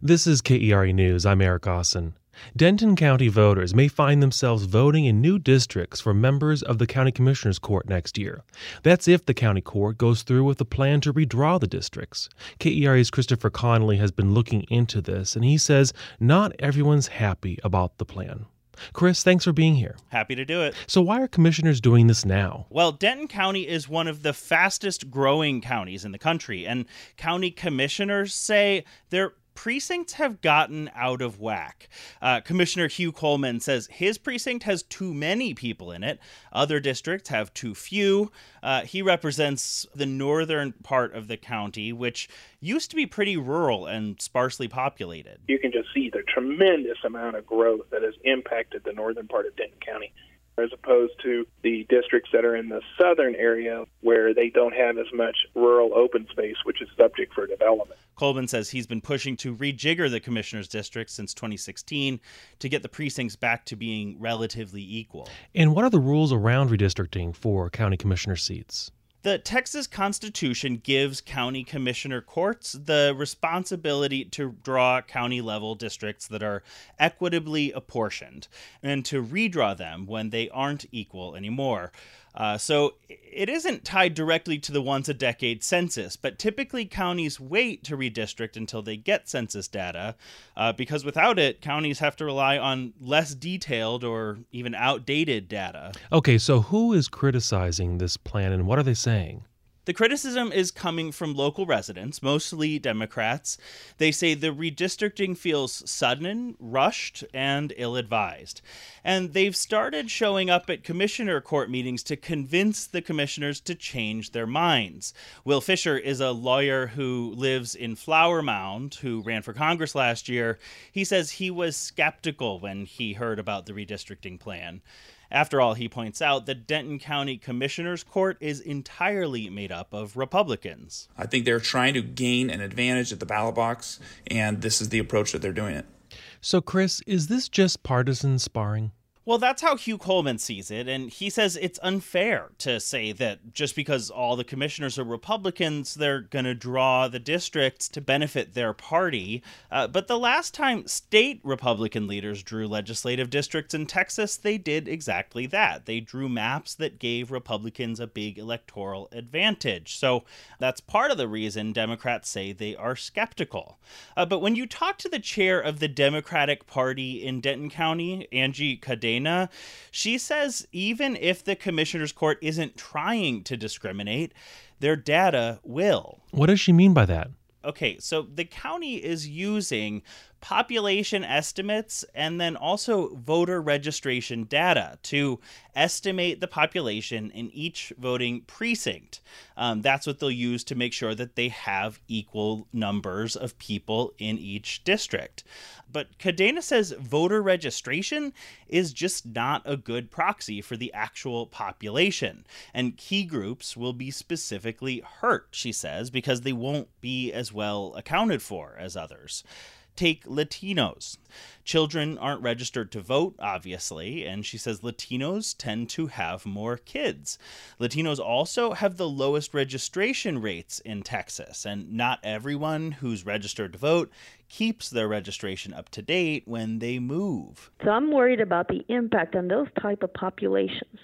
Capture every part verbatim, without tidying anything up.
This is K E R A News. I'm Eric Austin. Denton County voters may find themselves voting in new districts for members of the County Commissioners Court next year. That's if the county court goes through with a plan to redraw the districts. K E R A's Christopher Connolly has been looking into this, and he says not everyone's happy about the plan. Chris, thanks for being here. Happy to do it. So why are commissioners doing this now? Well, Denton County is one of the fastest growing counties in the country, and county commissioners say their precincts have gotten out of whack. Uh, Commissioner Hugh Coleman says his precinct has too many people in it. Other districts have too few. Uh, he represents the northern part of the county, which used to be pretty rural and sparsely populated. You can just see the tremendous amount of growth that has impacted the northern part of Denton County, as opposed to the districts that are in the southern area where they don't have as much rural open space, which is subject for development. Coleman says he's been pushing to rejigger the commissioners' districts since twenty sixteen to get the precincts back to being relatively equal. And what are the rules around redistricting for county commissioner seats? The Texas Constitution gives county commissioner courts the responsibility to draw county-level districts that are equitably apportioned and to redraw them when they aren't equal anymore. Uh, so it isn't tied directly to the once-a-decade census, but typically counties wait to redistrict until they get census data, uh, because without it, counties have to rely on less detailed or even outdated data. Okay, so who is criticizing this plan and what are they saying? The criticism is coming from local residents, mostly Democrats. They say the redistricting feels sudden, rushed, and ill-advised. And they've started showing up at commissioner court meetings to convince the commissioners to change their minds. Will Fisher is a lawyer who lives in Flower Mound, who ran for Congress last year. He says he was skeptical when he heard about the redistricting plan. After all, he points out, the Denton County Commissioners Court is entirely made up of Republicans. I think they're trying to gain an advantage at the ballot box, and this is the approach that they're doing it. So, Chris, is this just partisan sparring? Well, that's how Hugh Coleman sees it, and he says it's unfair to say that just because all the commissioners are Republicans, they're going to draw the districts to benefit their party. Uh, but the last time state Republican leaders drew legislative districts in Texas, they did exactly that. They drew maps that gave Republicans a big electoral advantage. So that's part of the reason Democrats say they are skeptical. Uh, but when you talk to the chair of the Democratic Party in Denton County, Angie Cadena, she says even if the commissioner's court isn't trying to discriminate, their data will. What does she mean by that? Okay, so the county is using population estimates and then also voter registration data to estimate the population in each voting precinct. Um, that's what they'll use to make sure that they have equal numbers of people in each district. But Cadena says voter registration is just not a good proxy for the actual population. And key groups will be specifically hurt, she says, because they won't be as well accounted for as others. Take Latinos. Children aren't registered to vote, obviously, and she says Latinos tend to have more kids. Latinos also have the lowest registration rates in Texas, and not everyone who's registered to vote keeps their registration up to date when they move. So I'm worried about the impact on those type of populations,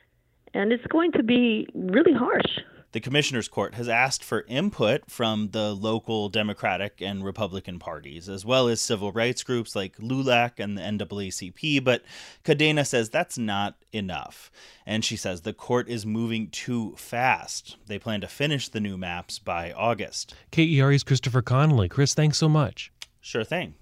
and it's going to be really harsh. The Commissioners Court has asked for input from the local Democratic and Republican parties, as well as civil rights groups like LULAC and the N double A C P, but Cadena says that's not enough. And she says the court is moving too fast. They plan to finish the new maps by August. K E R A's Christopher Connolly. Chris, thanks so much. Sure thing.